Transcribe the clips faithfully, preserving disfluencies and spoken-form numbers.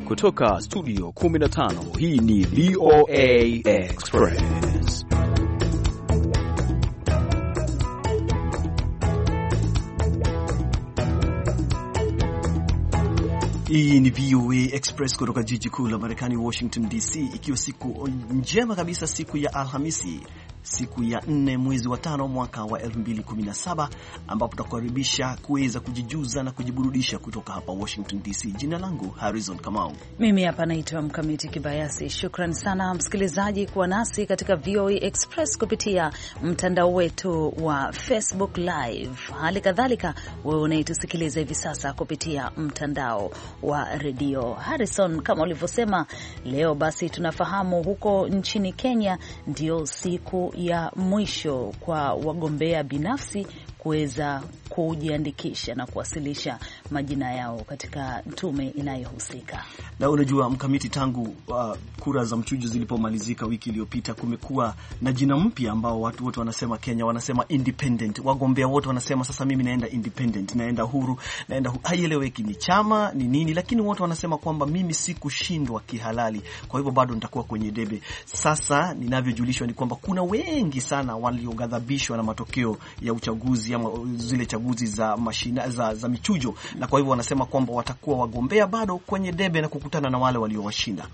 Kutoka studio kumi na tano, hii ni V O A Express. Hii ni V O A Express kutoka jiji kuu la Marekani, Washington D C, ikiwa siku njema kabisa, siku ya Alhamisi, siku ya nne mwezi wa tano mwaka wa elfu mbili kumi na saba, ambapo tutakukaribisha kuweza kujijuza na kujiburudisha kutoka hapa Washington D C. Jina langu Harrison Kamau. Mimi hapa naitwa Mkamiti Kibayasi. Shukrani sana msikilizaji kuwa nasi katika V O A Express kupitia mtandao wetu wa Facebook Live. Hali kadhalika wewe unaitusikiliza hivi sasa kupitia mtandao wa redio. Harrison, kama ulivyosema, leo basi tunafahamu huko nchini Kenya ndio siku ya mwisho kwa wagombea binafsi kuweza kujiandikisha na kuwasilisha majina yao katika tume inayohusika. Na unajua Mkamiti, tangu uh, kura za mchujo zilipomalizika wiki iliyopita, kumekuwa na jina mpya ambao watu wote wanasema Kenya, wanasema independent. Wagombea wote wanasema sasa mimi naenda independent, naenda huru, naenda huru. Haieleweki ni chama ni nini, lakini wote wanasema kwamba mimi sikushindwa kihalali, kwa hivyo bado nitakuwa kwenye debe. Sasa ninavyojulishwa ni kwamba kuna wengi sana walioghadhabishwa na matokeo ya uchaguzi ama zile chaguzi za mashina za, za michujo, na kwa hivyo wanasema kwamba watakuwa wagombea bado kwenye debe na kukutana na wale waliowashinda.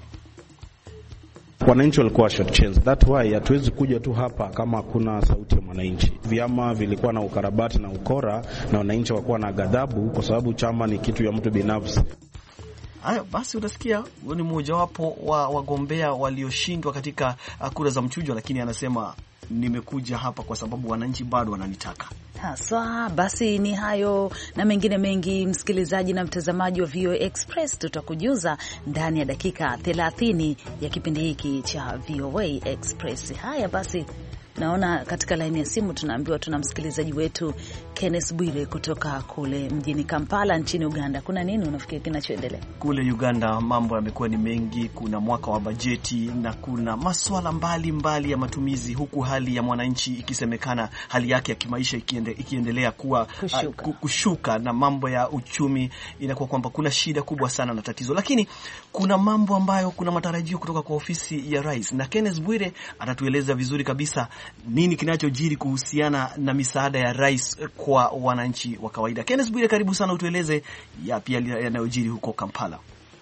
Wananchi walikuwa short chance. That why hatuwezi kuja tu hapa kama hakuna sauti ya mwananchi. Vyama vilikuwa na ukarabati na ukora, na wananchi walikuwa na ghadhabu kwa sababu chama ni kitu ya mtu binafsi. Haya basi, utasikia ni mmoja wapo wa wagombea walioshindwa katika kura za mchujo, lakini anasema nimekuja hapa kwa sababu wananchi bado wananitaka. Haswa, basi ni hayo na mengine mengi, msikilizaji na mtazamaji wa V O A Express, tutakujuza ndani ya dakika thelathini ya kipindi hiki cha V O A Express. Haya basi, naona katika laini ya simu tunaambiwa tuna msikilizaji wetu Kenneth Bwire kutoka kule mjini Kampala nchini Uganda. Kuna nini unafikiri kinachoendelea kule Uganda? Mambo yamekuwa ni mengi, kuna mwaka wa bajeti na kuna masuala mbali mbali ya matumizi, huku hali ya mwananchi ikisemekana hali yake ya kimaisha ikiende, ikiendelea kuwa kushuka. Uh, kushuka na mambo ya uchumi inakuwa kwamba kuna shida kubwa sana na tatizo, lakini kuna mambo ambayo kuna matarajio kutoka kwa ofisi ya rais, na Kenneth Bwire atatueleza vizuri kabisa nini kinachojiri kuhusiana na misaada ya rais kwa wananchi wa kawaida. Kenneth Bwire, karibu sana, utueleze yapi yanayojiri huko Kampala.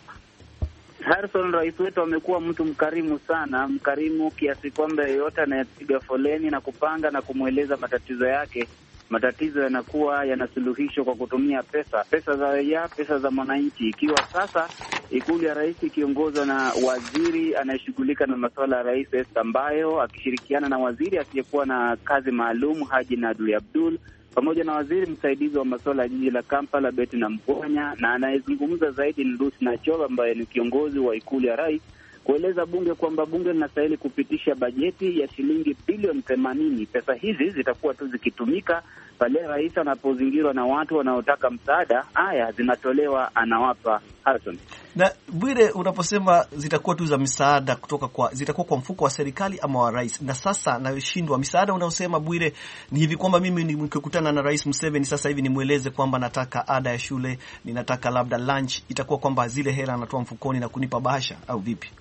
Harrison, rais wetu amekuwa mtu mkarimu sana, mkarimu kiasi kwamba yeyote anayepiga foleni na kupanga na kumweleza matatizo yake, matatizo yanakuwa yanasuluhishwa kwa kutumia pesa, pesa za raia, pesa za mwananchi. Ikiwa sasa ikulu ya rais ikiongozwa na waziri anayeshughulika na masuala ya rais Esther Mbayo, akishirikiana na waziri asiyekuwa na kazi maalum Haji Naduli Abdul, pamoja na waziri msaidizi wa masuala ya jiji la Kampala Betty Namponya, na anayezungumza zaidi ni Lucy Nachoba ambaye ni kiongozi wa ikulu ya rais, kueleza bunge kwamba bunge linastahili kupitisha bajeti ya shilingi bilioni themanini. Pesa hizi zitakuwa tu zikitumika pale rais anapozingirwa na watu wanaotaka msaada. Haya zinatolewa, anawapa. Harrison na Bwire, unaposema zitakuwa tu za misaada kutoka kwa, zitakuwa kwa mfuko wa serikali ama wa rais? Na sasa nayoshindwa misaada unaosema Bwire ni hivi kwamba mimi nikikutana na Rais Museveni sasa hivi nimweleze kwamba nataka ada ya shule, ninataka labda lunch, itakuwa kwamba zile hela anatoa mfukoni na kunipa bahasha au vipi?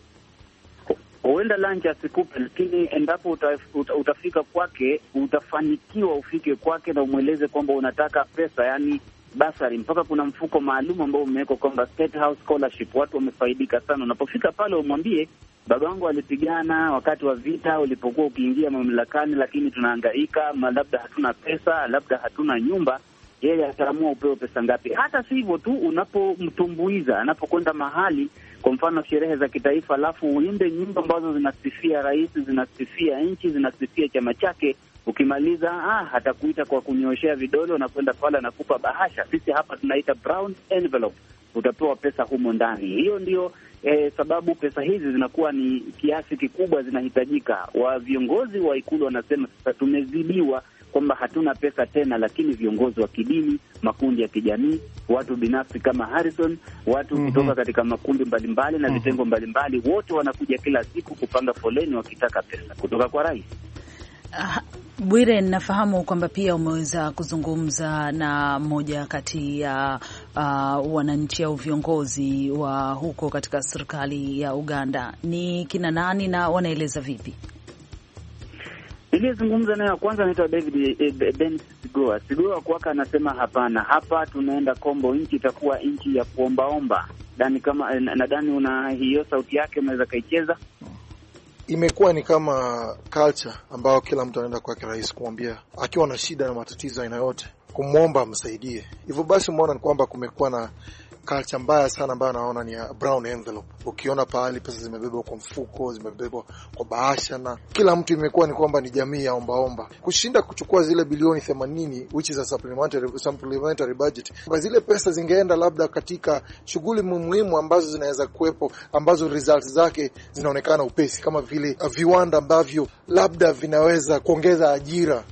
Huenda lunch asikupe, lakini endapo utaf, uta, utafika kwake, utafanikiwa ufike kwake na umweleze kwamba unataka pesa, yani basari, mpaka kuna mfuko maalum ambao umewekwa kwamba State House Scholarship. Watu wamefaidika sana. Unapofika pale umwambie, babangu alipigana wakati wa vita ulipokuwa ukiingia mamlakani, lakini tunahangaika, labda hatuna pesa, labda hatuna nyumba. Yeye ataamua upewe pesa ngapi. Hata si hivyo tu, unapomtumbuiza, anapokwenda mahali, kwa mfano sherehe za kitaifa, alafu uimbe nyimbo ambazo zinasifia rais, zinasifia nchi, zinasifia chama chake, ukimaliza ah hatakuita kwa kunyoshea vidole, unakwenda pale anakupa bahasha. Sisi hapa tunaita brown envelope, utapewa pesa humo ndani. Hiyo ndio eh, sababu pesa hizi zinakuwa ni kiasi kikubwa zinahitajika. Wa viongozi wa ikulu wanasema sasa tumezidiwa, kwamba hatuna pesa tena, lakini viongozi wa kidini, makundi ya kijamii, watu binafsi kama Harrison, watu mm -hmm. kutoka katika makundi mbalimbali na vitengo mm -hmm. mbalimbali, wote wanakuja kila siku kupanga foleni wakitaka pesa kutoka kwa rais. Uh, Bwire, nafahamu kwamba pia umeweza kuzungumza na moja kati ya uh, wananchi au viongozi wa huko katika serikali ya Uganda. Ni kina nani na wanaeleza vipi? Nilizungumza naye kwanza, anaitwa David eh, Ben Sigoa. Sigoa kwaka anasema hapana, hapa tunaenda kombo, nchi itakuwa nchi ya kuombaomba. Dani kama nadhani una hiyo sauti yake, unaweza kaicheza. Imekuwa ni kama culture ambao kila mtu anaenda kwake rais kumwambia akiwa na shida na matatizo aina yote, kumwomba amsaidie. Hivyo basi umeona ni kwamba kumekuwa na culture mbaya sana ambayo naona ni ya brown envelope. Ukiona pahali pesa zimebebwa kwa mfuko, zimebebwa kwa bahasha, na kila mtu imekuwa ni kwamba ni jamii ya ombaomba. Kushinda kuchukua zile bilioni themanini which is a supplementary supplementary budget, kwa zile pesa zingeenda labda katika shughuli muhimu ambazo zinaweza kuwepo, ambazo results zake zinaonekana upesi, kama vile viwanda ambavyo labda vinaweza kuongeza ajira.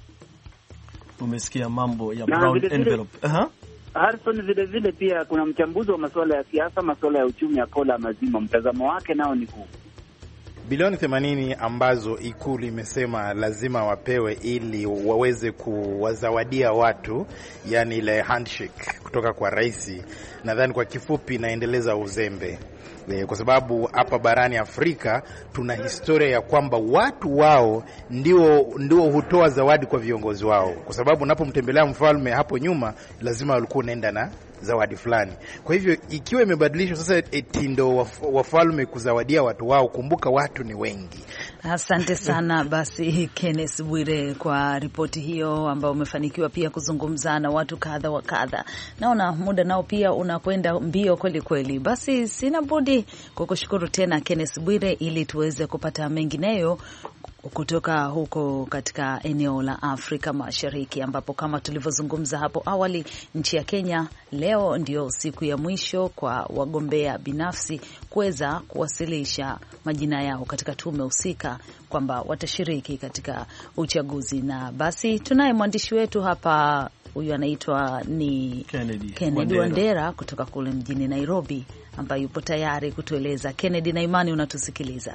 Umesikia mambo ya brown envelope. Aha. Harrison, vile vile pia kuna mchambuzi wa masuala ya siasa, masuala ya uchumi, Akola Mazima. Mtazamo wake nao ni huu: bilioni themanini ambazo Ikulu imesema lazima wapewe ili waweze kuwazawadia watu, yani ile handshake kutoka kwa rais. Nadhani kwa kifupi inaendeleza uzembe, kwa sababu hapa barani Afrika tuna historia ya kwamba watu wao ndio ndio hutoa zawadi kwa viongozi wao, kwa sababu unapomtembelea mfalme hapo nyuma lazima walikuwa naenda na zawadi fulani. Kwa hivyo ikiwa imebadilishwa sasa eti ndio wafalme kuzawadia watu wao, kumbuka watu ni wengi. Asante sana basi Kenneth Bwire kwa ripoti hiyo ambayo umefanikiwa pia kuzungumza na watu kadha wa kadha. Naona muda nao pia unakwenda mbio kweli kweli. Basi sina budi kukushukuru tena Kenneth Bwire ili tuweze kupata mengineyo kutoka huko katika eneo la Afrika Mashariki, ambapo kama tulivyozungumza hapo awali, nchi ya Kenya leo ndio siku ya mwisho kwa wagombea binafsi kuweza kuwasilisha majina yao katika tume husika kwamba watashiriki katika uchaguzi. Na basi tunaye mwandishi wetu hapa, huyu anaitwa ni Kennedy, Kennedy Wandera kutoka kule mjini Nairobi, ambaye yupo tayari kutueleza. Kennedy na Imani, unatusikiliza?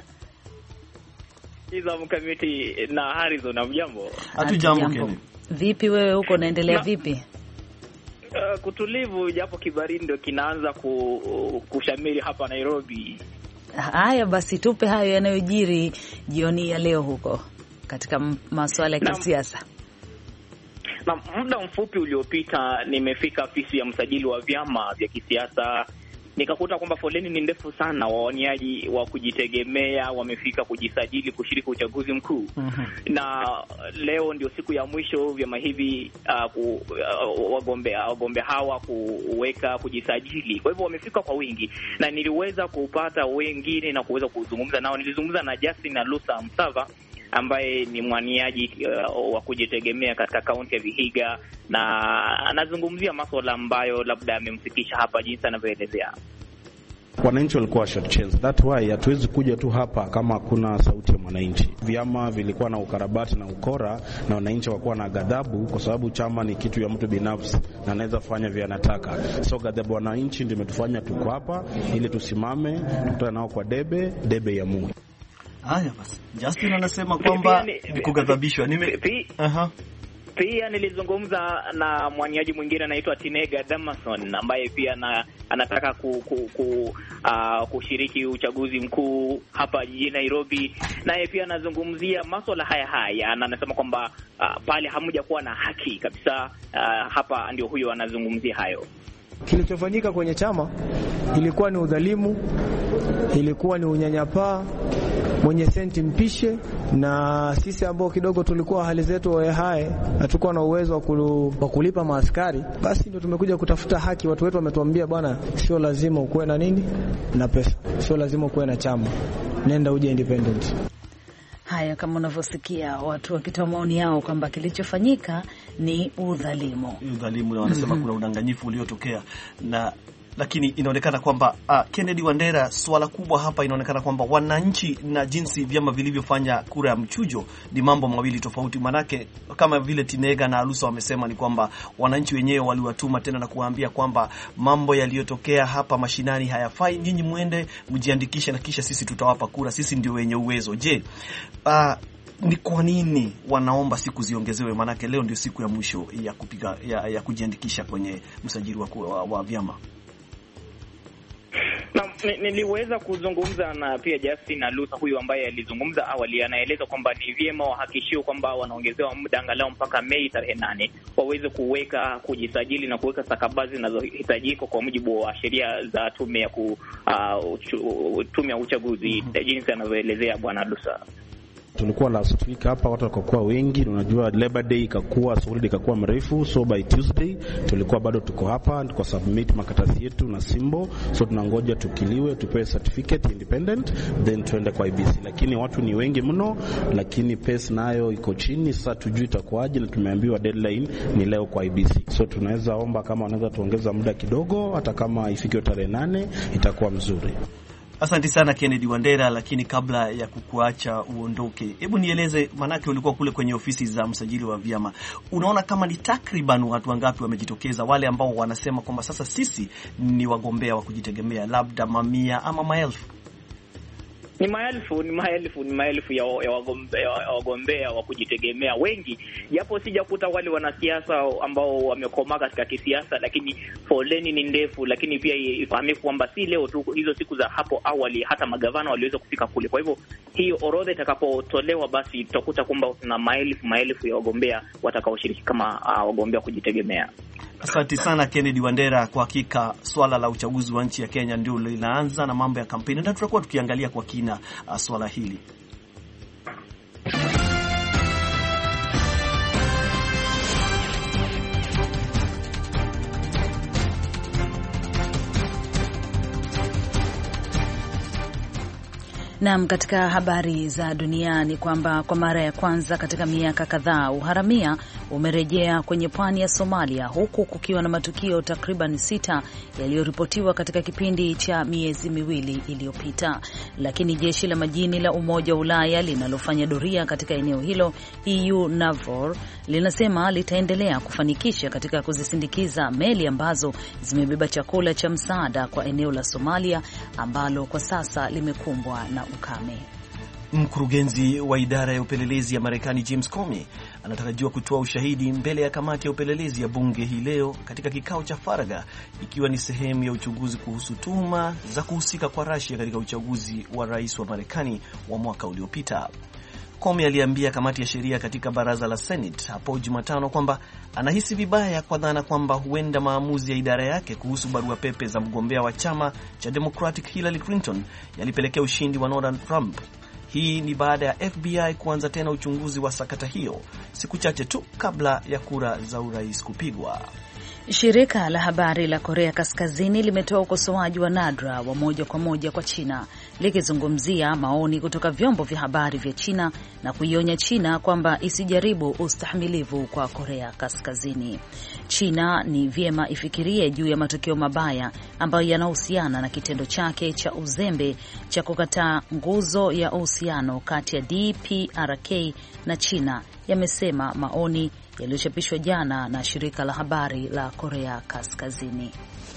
Iza Mkamiti na Harrison, na mjambo. Hatujambo Kennedy. Vipi wewe huko, unaendelea vipi? Uh, kutulivu, japo kibaridi ndio kinaanza ku, kushamiri hapa Nairobi. Haya basi, tupe hayo yanayojiri jioni ya leo huko katika masuala ya kisiasa. Na muda mfupi uliopita nimefika afisi ya msajili wa vyama vya kisiasa, nikakuta kwamba foleni ni ndefu sana. Wawaniaji wa kujitegemea wamefika kujisajili kushiriki uchaguzi mkuu. Uh-huh. Na leo ndio siku ya mwisho vyama hivi uh, ku, uh, wagombea wagombea hawa kuweka kujisajili. Kwa hivyo wamefika kwa wingi na niliweza kupata wengine na kuweza kuzungumza nao. Nilizungumza na Justin Alusa Msava ambaye ni mwaniaji uh, wa kujitegemea katika kaunti ya Vihiga, na anazungumzia masuala ambayo labda amemfikisha hapa jinsi anavyoelezea. Wananchi walikuwa short chance. That why hatuwezi kuja tu hapa kama kuna sauti ya mwananchi. Vyama vilikuwa na ukarabati na ukora, na wananchi wakuwa na ghadhabu kwa sababu chama ni kitu ya mtu binafsi na anaweza fanya vile anataka. So ghadhabu wananchi ndio imetufanya tuko hapa ili tusimame, tukutane nao kwa debe, debe ya Mungu. Haya basi, Justin anasema kwamba ni kugadhabishwa. Nime aha Pia nilizungumza na mwaniaji mwingine anaitwa Tinega Damason ambaye pia na, anataka ku, ku, ku, uh, kushiriki uchaguzi mkuu hapa jijini Nairobi. Naye pia anazungumzia masuala haya haya na anasema kwamba uh, pale hamuja kuwa na haki kabisa. Uh, hapa ndio huyo anazungumzia hayo. Kilichofanyika kwenye chama ilikuwa ni udhalimu, ilikuwa ni unyanyapaa, mwenye senti mpishe, na sisi ambao kidogo tulikuwa hali zetu wae hai, hatukuwa na uwezo wa kulipa maaskari, basi ndio tumekuja kutafuta haki. Watu wetu wametuambia bwana, sio lazima ukuwe na nini na pesa, sio lazima ukuwe na chama, nenda uje independent. Haya, kama unavyosikia watu wakitoa maoni yao kwamba kilichofanyika ni udhalimu. Udhalimu, na wanasema kuna udanganyifu uliotokea, na lakini inaonekana kwamba uh, Kennedy Wandera, swala kubwa hapa inaonekana kwamba wananchi na jinsi vyama vilivyofanya kura ya mchujo ni mambo mawili tofauti. Manake kama vile Tinega na Alusa wamesema ni kwamba wananchi wenyewe waliwatuma tena na kuwaambia kwamba mambo yaliyotokea hapa mashinani hayafai, nyinyi muende mjiandikishe na kisha sisi tutawapa kura, sisi ndio wenye uwezo. Je, uh, ni kwa nini wanaomba siku ziongezewe? Maanake leo ndio siku ya mwisho ya kupiga ya, ya kujiandikisha kwenye msajili wa, wa, wa vyama. Na niliweza kuzungumza na pia Justin Alusa huyu ambaye alizungumza awali, anaeleza kwamba ni vyema wahakikishiwe kwamba wanaongezewa muda angalau mpaka Mei tarehe nane waweze kuweka kujisajili na kuweka stakabadhi zinazohitajika kwa mujibu wa sheria za tume ya ku, uh, tume ya uchaguzi, mm-hmm. jinsi anavyoelezea Bwana Alusa. Tulikuwa last week hapa, watu wakakuwa wengi, unajua Labor Day ikakuwa holiday ikakuwa mrefu, so by Tuesday tulikuwa bado tuko hapa, tuko submit makaratasi yetu na simbo, so tunangoja tukiliwe, tupewe certificate independent, then tuende kwa I B C. Lakini watu ni wengi mno, lakini pace nayo iko chini, sasa tujui itakuwaje, na tumeambiwa deadline ni leo kwa I B C. So tunaweza omba kama wanaweza tuongeza muda kidogo, hata kama ifike tarehe nane itakuwa mzuri. Asante sana Kennedy Wandera, lakini kabla ya kukuacha uondoke, hebu nieleze, manake ulikuwa kule kwenye ofisi za msajili wa vyama, unaona kama ni takriban watu wangapi wamejitokeza, wale ambao wanasema kwamba sasa sisi ni wagombea wa kujitegemea, labda mamia ama maelfu? Ni maelfu, ni maelfu, ni maelfu ya, ya wagombea, wagombea wa kujitegemea wengi, japo sijakuta wale wanasiasa ambao wamekoma katika kisiasa, lakini foleni ni ndefu. Lakini pia ifahamike kwamba si leo tu, hizo siku za hapo awali hata magavana waliweza kufika kule. Kwa hivyo hiyo orodha itakapotolewa, basi tutakuta kwamba kuna maelfu maelfu ya wagombea watakaoshiriki kama uh, wagombea kujitegemea. Asante sana Kennedy Wandera. Kwa hakika swala la uchaguzi wa nchi ya Kenya ndio linaanza na mambo ya kampeni, na tutakuwa tukiangalia kwa kina uh, swala hili. Naam, katika habari za dunia ni kwamba kwa mara ya kwanza katika miaka kadhaa uharamia umerejea kwenye pwani ya Somalia, huku kukiwa na matukio takriban sita yaliyoripotiwa katika kipindi cha miezi miwili iliyopita. Lakini jeshi la majini la Umoja wa Ulaya linalofanya doria katika eneo hilo, E U NAVFOR, linasema litaendelea kufanikisha katika kuzisindikiza meli ambazo zimebeba chakula cha msaada kwa eneo la Somalia ambalo kwa sasa limekumbwa na ukame. Mkurugenzi wa idara ya upelelezi ya Marekani James Comey anatarajiwa kutoa ushahidi mbele ya kamati ya upelelezi ya bunge hii leo katika kikao cha faragha, ikiwa ni sehemu ya uchunguzi kuhusu tuhuma za kuhusika kwa Russia katika uchaguzi wa rais wa Marekani wa mwaka uliopita. Comey aliambia kamati ya sheria katika baraza la Senate hapo Jumatano kwamba anahisi vibaya kwa dhana kwamba huenda maamuzi ya idara yake kuhusu barua pepe za mgombea wa chama cha Democratic Hillary Clinton yalipelekea ushindi wa Donald Trump. Hii ni baada ya F B I kuanza tena uchunguzi wa sakata hiyo siku chache tu kabla ya kura za urais kupigwa. Shirika la habari la Korea Kaskazini limetoa ukosoaji wa nadra wa moja kwa moja kwa China, likizungumzia maoni kutoka vyombo vya habari vya China na kuionya China kwamba isijaribu ustahimilivu kwa Korea Kaskazini. China ni vyema ifikirie juu ya matokeo mabaya ambayo yanahusiana na kitendo chake cha uzembe cha kukataa nguzo ya uhusiano kati ya D P R K na China, yamesema maoni yaliyochapishwa jana na shirika la habari la Korea Kaskazini.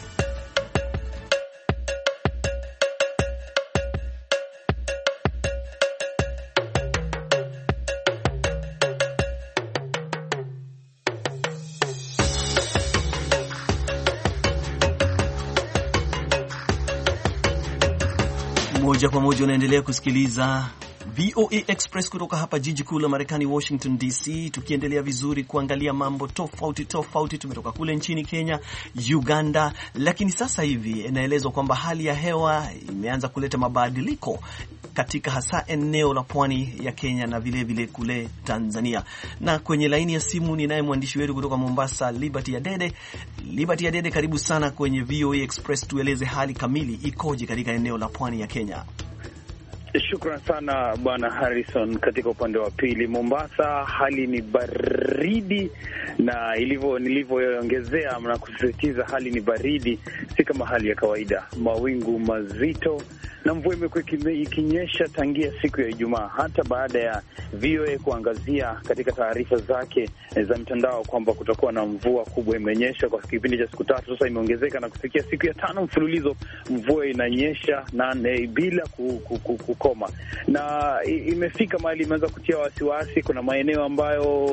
Moja kwa moja unaendelea kusikiliza V O A Express kutoka hapa jiji kuu la Marekani, Washington D C, tukiendelea vizuri kuangalia mambo tofauti tofauti. Tumetoka kule nchini Kenya, Uganda, lakini sasa hivi inaelezwa kwamba hali ya hewa imeanza kuleta mabadiliko katika hasa eneo la pwani ya Kenya na vile vile kule Tanzania. Na kwenye laini ya simu ninaye mwandishi wetu kutoka Mombasa, Liberty Adede. Liberty Adede, karibu sana kwenye V O A Express. Tueleze hali kamili ikoje katika eneo la pwani ya Kenya. Shukran sana Bwana Harrison. Katika upande wa pili Mombasa, hali ni baridi, na ilivyo nilivyoongezea na kusisitiza, hali ni baridi, si kama hali ya kawaida. Mawingu mazito na mvua imekuwa ikinyesha tangia siku ya Ijumaa, hata baada ya V O A kuangazia katika taarifa zake za mtandao kwamba kutakuwa na mvua kubwa. Imenyesha kwa kipindi cha siku tatu sasa, imeongezeka na kufikia siku ya tano mfululizo mvua inanyesha na ne, bila ku, ku, ku, ku kukoma, na imefika mahali imeanza kutia wasiwasi. Kuna maeneo ambayo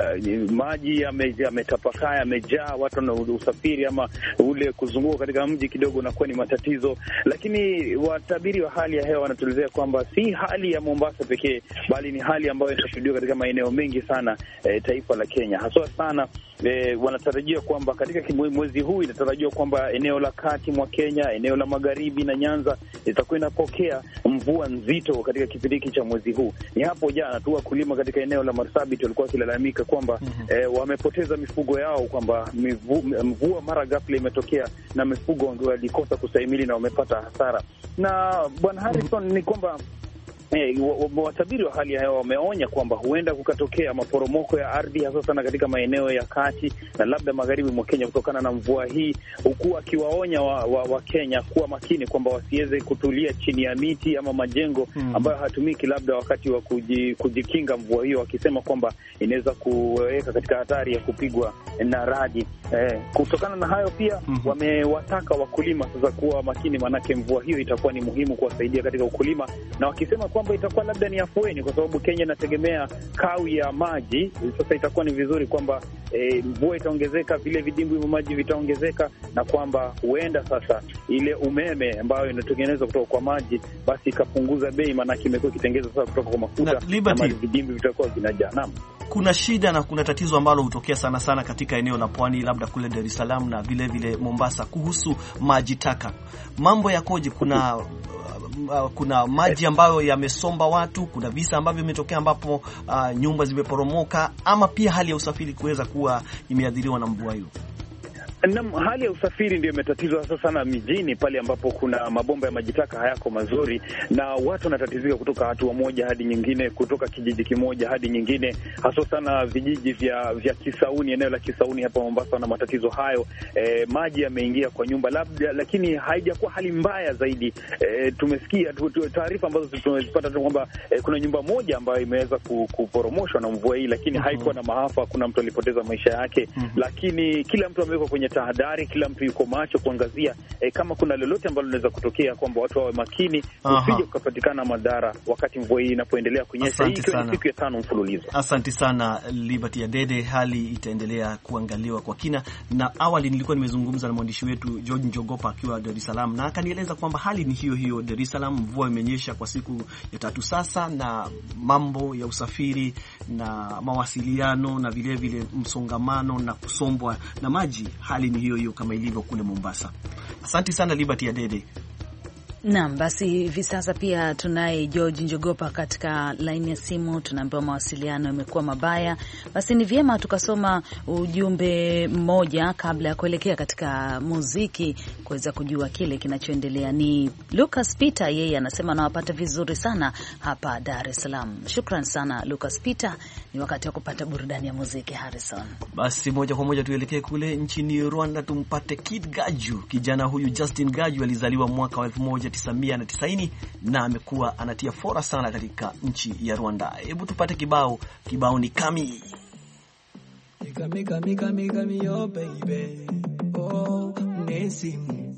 maji yametapakaa, yamejaa, watu na usafiri ama ule kuzunguka katika mji kidogo unakuwa ni matatizo. Lakini watabiri wa hali ya hewa wanatuelezea kwamba si hali ya Mombasa pekee, bali ni hali ambayo inashuhudiwa katika maeneo mengi sana e, taifa la Kenya. Haswa sana e, wanatarajia kwamba katika mwezi huu inatarajiwa kwamba eneo la kati mwa Kenya, eneo la magharibi na Nyanza itakuwa inapokea mvua nzito katika kipindi hiki cha mwezi huu. Ni hapo jana tu wakulima katika eneo la Marsabit walikuwa wakilalamika kwamba mm-hmm. e, wamepoteza mifugo yao, kwamba mvua mara ghafla imetokea na mifugo walikosa kustahimili na wamepata hasara. Na Bwana Harrison, mm-hmm. ni kwamba Hey, watabiri wa hali ya hewa wameonya kwamba huenda kukatokea maporomoko ya ardhi hasa sana katika maeneo ya kati na labda magharibi mwa Kenya kutokana na mvua hii, huku akiwaonya wa, wa, wa Kenya kuwa makini kwamba wasiweze kutulia chini ya miti ama majengo hmm. ambayo hatumiki labda wakati wa kuji, kujikinga mvua hiyo, wakisema kwamba inaweza kuweka katika hatari ya kupigwa na radi. Eh, kutokana na hayo pia hmm. wamewataka wakulima sasa kuwa makini, manake mvua hiyo itakuwa ni muhimu kuwasaidia katika ukulima, na wakisema kwamba itakuwa labda ni afueni kwa sababu Kenya inategemea kawi ya maji. Sasa itakuwa ni vizuri kwamba e, mvua itaongezeka, vile vidimbwi vya maji vitaongezeka, na kwamba huenda sasa ile umeme ambayo inatengenezwa kutoka kwa maji basi ikapunguza bei, maana imekuwa ikitengenezwa sasa kutoka kwa mafuta na, na vidimbwi vitakuwa vinajaa. Naam, kuna shida na kuna tatizo ambalo hutokea sana sana katika eneo la pwani, labda kule Dar es Salaam na vile vile Mombasa, kuhusu maji taka. Mambo yakoje? Kuna uh, kuna maji ambayo yamesomba watu, kuna visa ambavyo vimetokea ambapo uh, nyumba zimeporomoka, ama pia hali ya usafiri kuweza kuwa imeathiriwa na mvua hiyo? Na hali ya usafiri ndio imetatizwa hasa sana mijini, pale ambapo kuna mabomba ya majitaka hayako mazuri, na watu wanatatizika kutoka hatua moja hadi nyingine, kutoka kijiji kimoja hadi nyingine, hasa sana vijiji vya vya Kisauni, eneo la Kisauni hapa Mombasa na matatizo hayo. E, maji yameingia kwa nyumba labda, lakini haijakuwa hali mbaya zaidi. E, tumesikia taarifa ambazo tumezipata kwamba e, kuna nyumba moja ambayo imeweza kuporomoshwa na mvua hii, lakini uh-huh. haikuwa na maafa, kuna mtu alipoteza maisha yake, uh-huh. lakini kila mtu amewekwa kwenye tahadhari, kila mtu yuko macho kuangazia e, kama kuna lolote ambalo linaweza kutokea, kwamba watu wawe makini usije kupatikana madhara wakati mvua hii inapoendelea kunyesha. Hii ikiwa siku ya tano mfululizo. Asante sana Liberty Adede. Hali itaendelea kuangaliwa kwa kina, na awali nilikuwa nimezungumza na mwandishi wetu George Njogopa akiwa Dar es Salaam, na akanieleza kwamba hali ni hiyo hiyo Dar es Salaam. Mvua imenyesha kwa siku ya tatu sasa, na mambo ya usafiri na mawasiliano na vile vile msongamano na kusombwa na maji, hali ni hiyo hiyo kama ilivyo kule Mombasa. Asante sana Liberty Adede. Naam, basi hivi sasa pia tunaye George Njogopa katika line ya simu. Tunaambiwa mawasiliano yamekuwa mabaya. Basi ni vyema tukasoma ujumbe mmoja kabla ya kuelekea katika muziki kuweza kujua kile kinachoendelea. Ni Lucas Peter, yeye anasema anawapata vizuri sana hapa Dar es Salaam. Shukran sana Lucas Peter. Ni wakati wa kupata burudani ya muziki, Harrison. Basi moja kwa moja tuelekee kule nchini Rwanda tumpate Kid Gaju. Kijana huyu Justin Gaju alizaliwa mwaka wa elfu moja tisa mia tisaini na amekuwa anatia fora sana katika nchi ya Rwanda. Hebu tupate kibao. Kibao ni Kami. Kami kami kami kami yo baby. Oh, Nesi.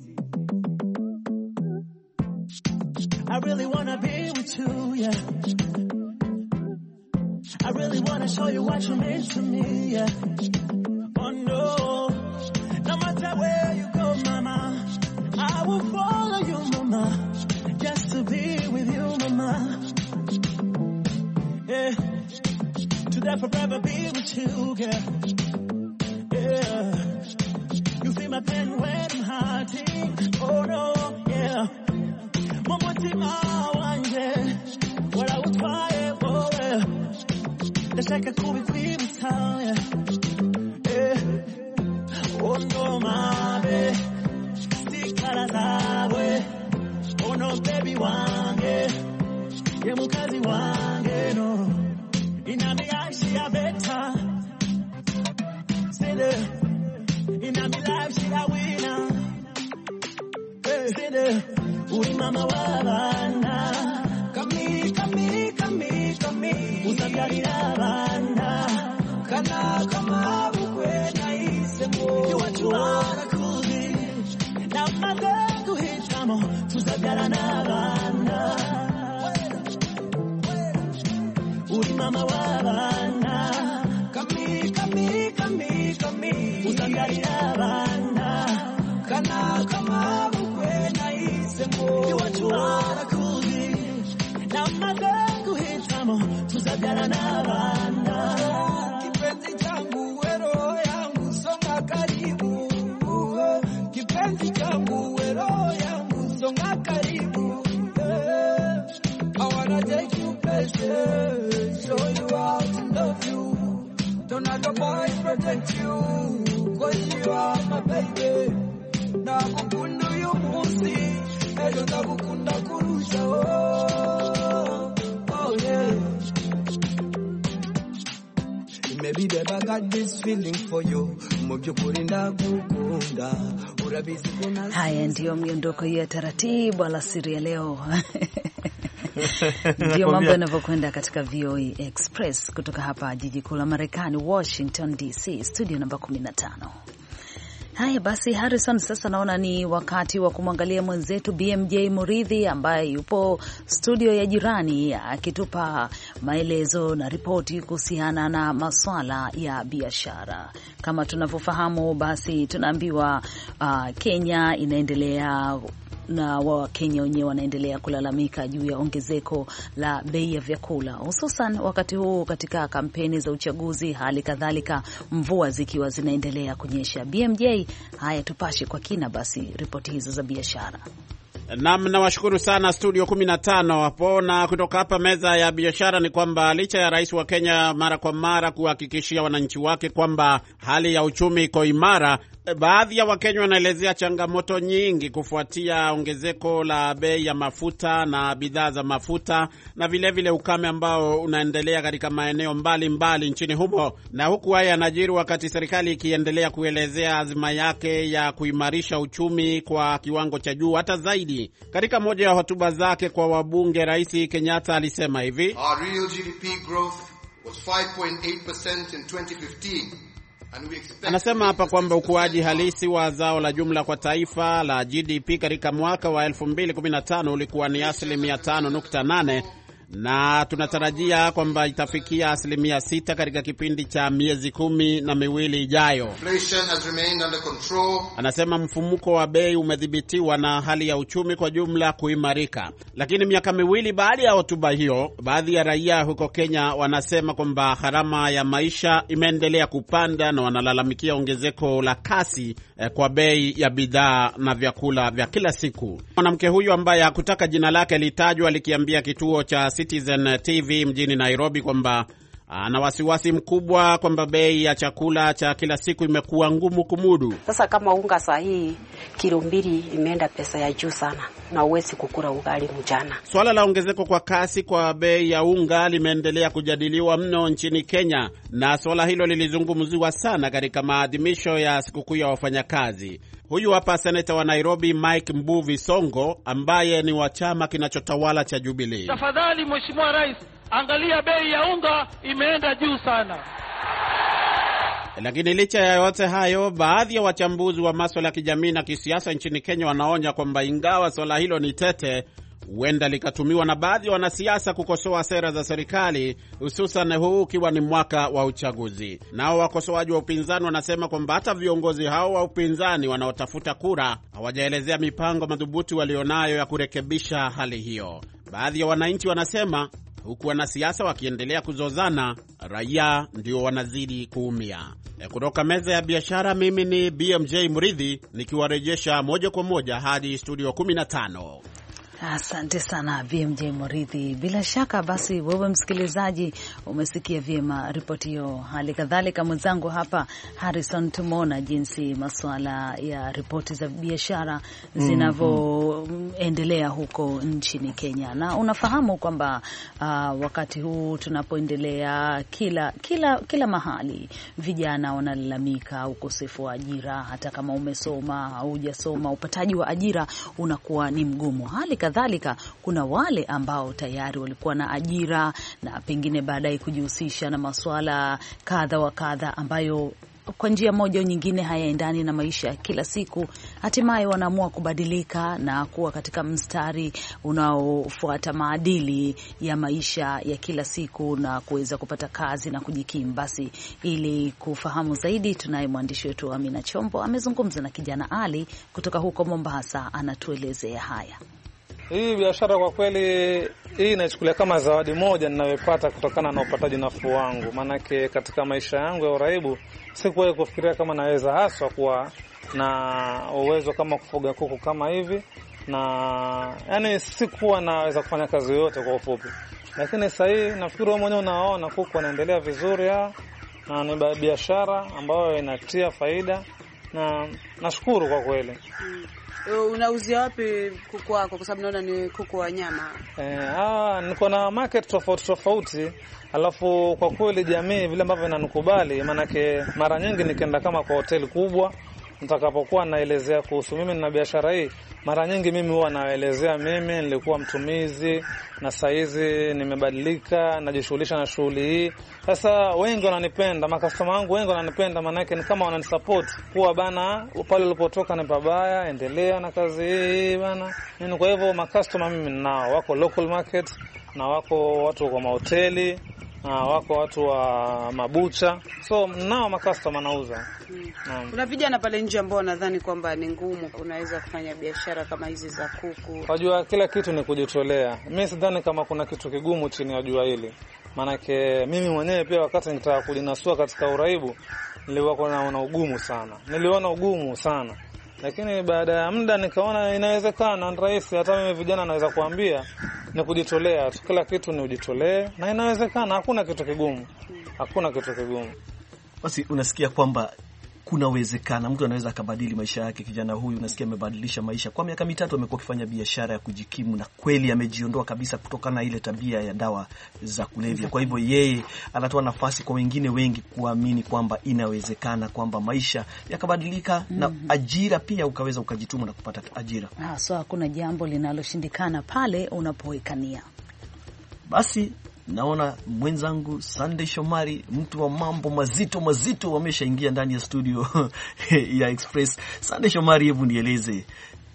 I really wanna be with you, yeah. I really wanna show you what you mean to me, yeah. Oh no, no matter where you go, mama, I will follow you, mama, just to be with you, mama. Yeah, to that forever be with you, girl. Yeah, you feel my pain when I'm hurting. Oh no, yeah. Momotima wanje, what I would try, oh yeah. It's like a cool between the town, yeah. Yeah. Oh no, my baby. Oh no, baby wange, ye mukazi wange no. Inami aishi ya beta, sede. Inami life she a winner, sede. Uri mama wabana, kami kami kami kami. Usagari na bana, kana kama ukwe na isemo. You want to wanna cool it, now my girl. Tuzabyara n'abana mama wabana kami kami kami kami usangalia bana kana kama bukwena isemo iwachuara kuzi na magangu hitamo tuzabyana na bana kipenzi changu wero yangu songa karibu kipenzi changu wero yangu songa karibu I wanna take you places, show you how to love you. Don't let the boys protect you, cause you are my baby. Na kukunda yu musi, ejo na kukunda kurusha. Oh, oh yeah. Maybe babe I got this feeling for you. Mwakurinda kukunda. Haya ndiyo miondoko ya taratibu alasiri ya leo. Ndio mambo yanavyokwenda katika V O E Express kutoka hapa jiji kuu la Marekani, Washington D C, studio namba kumi na tano. Haya basi Harrison, sasa naona ni wakati wa kumwangalia mwenzetu B M J Muridhi ambaye yupo studio ya jirani akitupa maelezo na ripoti kuhusiana na masuala ya biashara. Kama tunavyofahamu basi tunaambiwa uh, Kenya inaendelea na Wakenya wenyewe wanaendelea kulalamika juu ya ongezeko la bei ya vyakula, hususan wakati huu katika kampeni za uchaguzi, hali kadhalika mvua zikiwa zinaendelea kunyesha. B M J, haya tupashe kwa kina basi ripoti hizo za biashara. Naam, nawashukuru sana studio kumi na tano hapo, na kutoka hapa meza ya biashara ni kwamba licha ya rais wa Kenya mara kwa mara kuhakikishia wananchi wake kwamba hali ya uchumi iko imara, baadhi ya Wakenya wanaelezea changamoto nyingi kufuatia ongezeko la bei ya mafuta na bidhaa za mafuta, na vile vile ukame ambao unaendelea katika maeneo mbalimbali mbali nchini humo. Na huku haya yanajiri wakati serikali ikiendelea kuelezea azma yake ya kuimarisha uchumi kwa kiwango cha juu hata zaidi. Katika moja ya hotuba zake kwa wabunge, Rais Kenyatta alisema hivi: Our real G D P growth was five point eight percent in twenty fifteen. Anasema hapa kwamba ukuaji halisi wa zao la jumla kwa taifa la G D P katika mwaka wa elfu mbili kumi na tano ulikuwa ni asilimia tano nukta nane, na tunatarajia kwamba itafikia asilimia sita katika kipindi cha miezi kumi na miwili ijayo. Anasema mfumuko wa bei umedhibitiwa na hali ya uchumi kwa jumla kuimarika. Lakini miaka miwili baada ya hotuba hiyo, baadhi ya raia huko Kenya wanasema kwamba gharama ya maisha imeendelea kupanda na wanalalamikia ongezeko la kasi eh, kwa bei ya bidhaa na vyakula vya kila siku. Mwanamke huyu ambaye hakutaka jina lake litajwa likiambia kituo cha Citizen T V mjini Nairobi kwamba ana wasiwasi mkubwa kwamba bei ya chakula cha kila siku imekuwa ngumu kumudu. Sasa kama unga sahihi kilo mbili imeenda pesa ya juu sana na uwezi kukula ugali mjana. Swala la ongezeko kwa kasi kwa bei ya unga limeendelea kujadiliwa mno nchini Kenya, na swala hilo lilizungumziwa sana katika maadhimisho ya sikukuu ya wafanyakazi. Huyu hapa seneta wa Nairobi Mike Mbuvi Songo ambaye ni wa chama kinachotawala cha Jubilee. Tafadhali Mheshimiwa Rais, angalia bei ya unga imeenda juu sana. Lakini licha ya yote hayo, baadhi ya wachambuzi wa masuala ya kijamii na kisiasa nchini Kenya wanaonya kwamba ingawa swala hilo ni tete, huenda likatumiwa na baadhi ya wanasiasa kukosoa sera za serikali, hususan huu ukiwa ni mwaka wa uchaguzi. Nao wakosoaji wa upinzani wanasema kwamba hata viongozi hao wa upinzani wanaotafuta kura hawajaelezea mipango madhubuti walionayo ya kurekebisha hali hiyo. Baadhi ya wananchi wanasema huku wanasiasa wakiendelea kuzozana, raia ndio wanazidi kuumia. Kutoka meza ya biashara, mimi ni B M J Muridhi nikiwarejesha moja kwa moja hadi studio kumi na tano. Asante sana B M J Muridhi. Bila shaka basi wewe msikilizaji umesikia vyema ripoti hiyo. Hali kadhalika mwenzangu hapa Harrison, tumeona jinsi masuala ya ripoti za biashara zinavyoendelea huko nchini Kenya. Na unafahamu kwamba uh, wakati huu tunapoendelea kila kila kila mahali vijana wanalalamika ukosefu wa ajira. Hata kama umesoma au hujasoma, upataji wa ajira unakuwa ni mgumu. Hali kadhalika kuna wale ambao tayari walikuwa na ajira na pengine baadaye kujihusisha na masuala kadha wa kadha ambayo kwa njia moja au nyingine hayaendani na maisha ya kila siku, hatimaye wanaamua kubadilika na kuwa katika mstari unaofuata maadili ya maisha ya kila siku na kuweza kupata kazi na kujikimu. Basi ili kufahamu zaidi, tunaye mwandishi wetu Amina Chombo amezungumza na kijana Ali kutoka huko Mombasa, anatuelezea haya. Hii biashara kwa kweli hii naichukulia kama zawadi moja ninayopata kutokana na upataji nafuu wangu. Maanake katika maisha yangu ya uraibu sikuwahi kufikiria kama naweza haswa kuwa na uwezo kama kufuga kuku kama hivi, na yani sikuwa naweza kufanya kazi yote kwa ufupi. Lakini sasa hivi nafikiri wewe mwenyewe unaona kuku wanaendelea vizuri ya, na ni biashara ambayo inatia faida na nashukuru kwa kweli. Hmm. Unauzia wapi kuku wako? Kwa sababu naona ni kuku wa nyama. Eh, ah, niko na market tofauti tofauti. Alafu kwa kweli jamii vile ambavyo inanikubali, manake mara nyingi nikienda kama kwa hoteli kubwa, nitakapokuwa naelezea kuhusu mimi na biashara hii, mara nyingi mimi huwa naelezea mimi nilikuwa mtumizi na saizi nimebadilika, najishughulisha na shughuli hii. Sasa wengi wananipenda, makastoma wangu wengi wananipenda, manake ni kama wananisupport kuwa bana pale ulipotoka ni pabaya, endelea na kazi hii bana. Nini, kwa hivyo makastoma mimi ninao, wako local market na wako watu kwa mahoteli na wako watu wa mabucha. So nao makastoma nauza. Hmm. Kuna vijana pale nje ambao nadhani kwamba ni ngumu unaweza kufanya biashara kama hizi za kuku. Wajua kila kitu ni kujitolea. Mimi sidhani kama kuna kitu kigumu chini ya jua hili. Manake mimi mwenyewe pia wakati nitaka kujinasua katika uraibu niliona na ugumu sana. Niliona ugumu sana. Lakini baada ya muda nikaona inawezekana, ni rahisi. Hata mimi vijana naweza kuambia ni kujitolea. Kila kitu ni ujitolee na inawezekana, hakuna kitu kigumu. Hakuna kitu kigumu. Basi unasikia kwamba kuna uwezekano mtu anaweza akabadili maisha yake. Kijana huyu unasikia amebadilisha maisha. Kwa miaka mitatu amekuwa akifanya biashara ya kujikimu na kweli amejiondoa kabisa kutokana na ile tabia ya dawa za kulevya. Kwa hivyo yeye anatoa nafasi kwa wengine wengi kuamini kwamba inawezekana kwamba maisha yakabadilika, mm -hmm. na ajira pia ukaweza ukajituma na kupata ajira. Ah, so hakuna jambo linaloshindikana pale unapowekania. Basi naona mwenzangu Sunday Shomari, mtu wa mambo mazito mazito, wameshaingia ndani ya studio ya Express. Sunday Shomari, hebu nieleze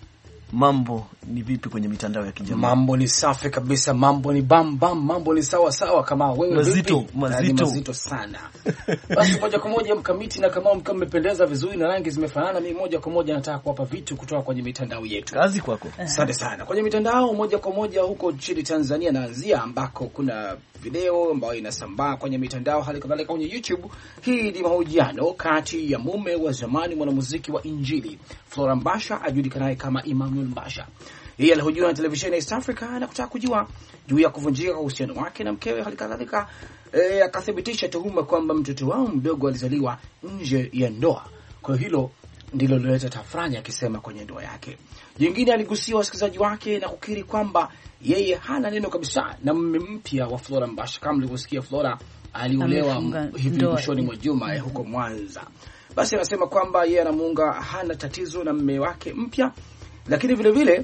mambo ni vipi kwenye mitandao ya kijamii? Mambo ni safi kabisa, mambo ni bam bam, mambo ni sawa sawa. Kama wewe mazito, vipi? Mazito mazito sana. Basi moja kwa moja Mkamiti na kama mkame mmependeza vizuri na rangi zimefanana, mimi moja kwa moja nataka kuwapa vitu kutoka kwenye mitandao yetu. Kazi kwako. Asante sana. Kwenye mitandao moja kwa moja huko nchini Tanzania naanzia, ambako kuna video ambayo inasambaa kwenye mitandao, hali kadhalika kwenye YouTube. Hii ni mahojiano kati ya mume wa zamani mwanamuziki wa Injili Flora Mbasha ajulikanaye kama Emmanuel Mbasha. Yeye alihojiwa na televisheni ya East Africa na kutaka kujua juu ya kuvunjika kwa uhusiano wake na mkewe, hali kadhalika e, akathibitisha tuhuma kwamba mtoto wao mdogo alizaliwa nje ya ndoa. Kwa hilo ndilo liloleta tafrani, akisema kwenye ndoa yake. Jingine aligusia wasikilizaji wake na kukiri kwamba yeye hana neno kabisa na mume mpya wa Flora Mbasha. Kama mlivyosikia, Flora aliolewa hivi mwishoni mwa juma eh, huko Mwanza. Basi anasema kwamba yeye anamuunga, hana tatizo na mume wake mpya, lakini vile vile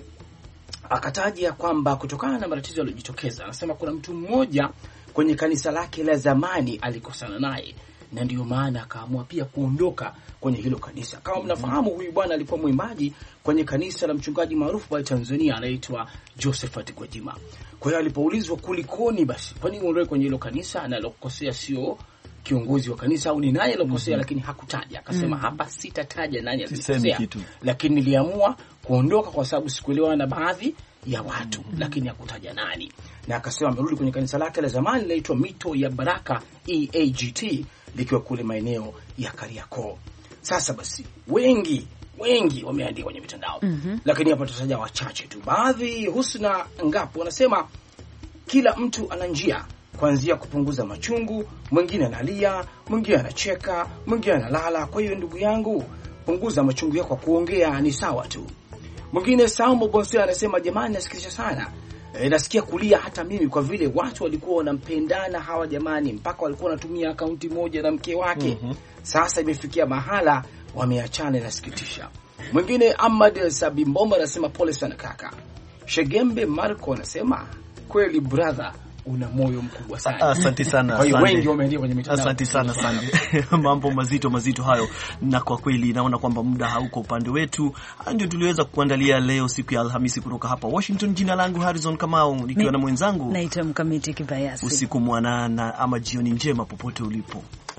akataja kwamba kutokana na matatizo yaliyojitokeza, anasema kuna mtu mmoja kwenye kanisa lake la zamani alikosana naye na ndio maana akaamua pia kuondoka kwenye hilo kanisa. Kama mnafahamu, huyu bwana alikuwa mwimbaji kwenye kanisa la mchungaji maarufu pale Tanzania anaitwa Josephat Gwajima. Kwa hiyo alipoulizwa kulikoni, basi kwa nini uondoke kwenye hilo kanisa, na alokosea sio kiongozi wa kanisa au ni naye alokosea, mm -hmm. lakini hakutaja. Akasema mm -hmm. hapa sitataja nani alikosea, lakini niliamua kuondoka kwa sababu sikuelewana na baadhi ya watu, mm -hmm. lakini hakutaja nani. Na akasema amerudi kwenye kanisa lake la zamani linaitwa Mito ya Baraka E A G T, likiwa kule maeneo ya Kariakoo. Sasa basi wengi wengi wameandika kwenye mitandao, mm -hmm. lakini hapa tutaja wachache tu. Baadhi, Husna Ngapo wanasema kila mtu ana njia, kuanzia kupunguza machungu, mwingine analia, mwingine anacheka, mwingine analala. Kwa hiyo ndugu yangu, punguza machungu yako kwa kuongea, ni sawa tu. Mwingine Saumo Bonse anasema jamani, nasikitisha sana. E, nasikia kulia hata mimi, kwa vile watu walikuwa wanampendana hawa jamani, mpaka walikuwa wanatumia akaunti moja na mke wake. Mm -hmm. Sasa imefikia mahala wameachana, nasikitisha. Mwingine Ahmad Sabimbomba anasema pole sana kaka. Shegembe Marco anasema kweli brother, una moyo mkubwa sana. Asante sana. Kwa hiyo wengi wameingia kwenye mitandao. Asante sana sana. Mambo mazito mazito hayo, na kwa kweli naona kwamba muda hauko upande wetu. Ndio tuliweza kuandalia leo siku ya Alhamisi kutoka hapa Washington. Jina langu Harrison Kamau, nikiwa na mwenzangu naitwa Mkamiti Kibayasi. Usiku mwanana ama jioni njema popote ulipo.